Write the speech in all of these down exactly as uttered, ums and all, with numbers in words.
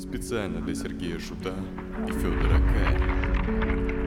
Специально для Сергея Шута и Федора Кая.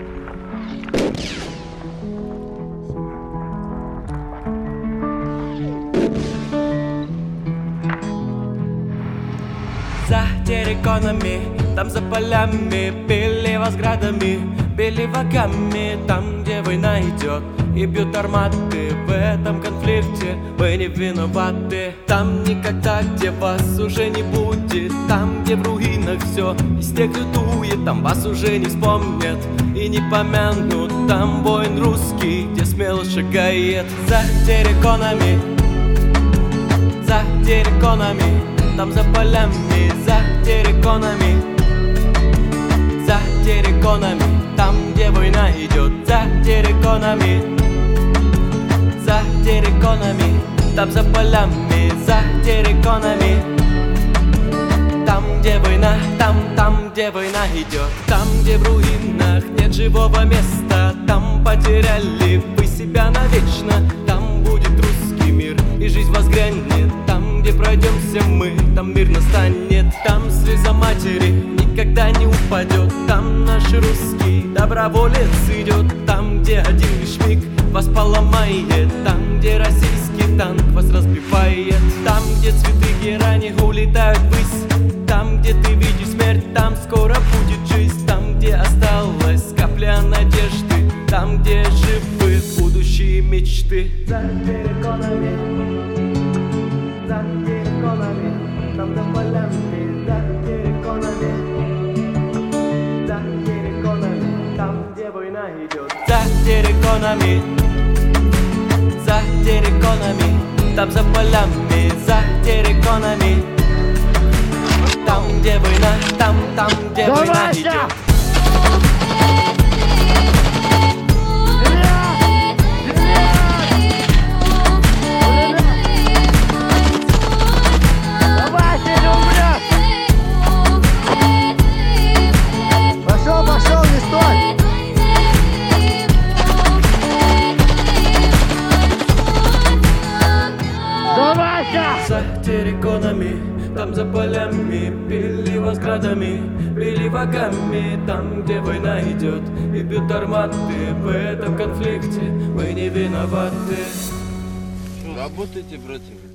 За терриконами, там за полями, били вас градами, били вагами. Там, где война идет и бьют арматы, в этом конфликте вы не виноваты. Там никогда, где вас уже не будет, там, где в руинах все из тех лютует, там вас уже не вспомнят и не помянут. Там воин русский, где смело шагает. За терриконами, за терриконами, там за полями, за терриконами, за терриконами, там, где война идет. За терриконами, за терриконами, там за полями, за терриконами, там, где война, там, там, где война идет. Там, где в руинах нет живого места, там потеряли вы себя навечно. Там будет русский мир и жизнь возгрянет. Там, где пройдемся мы, там мир настанет. Там слеза матери никогда не упадет. Там наш русский доброволец идет. Там, где один лишь миг вас поломает. Там, где российский танк вас разбивает. Там, где цветы герани улетают ввысь. Там, где ты видишь смерть, там скоро будет жизнь. Там, где осталась капля надежды. Там, где живы будущие мечты. За терриконами, за терриконами, там за полями, за терриконами, за терриконами, там, где война идет. За терриконами, за терриконами, там за полями, за терриконами, там, где война, там, там, где Да, война Вася! идет. Пошел, пошел, не стой! Давай! За терриконами, там за полями, били вас градами, били вагами. Там, где война идет и бьют арматы, в этом конфликте вы не виноваты. Работайте против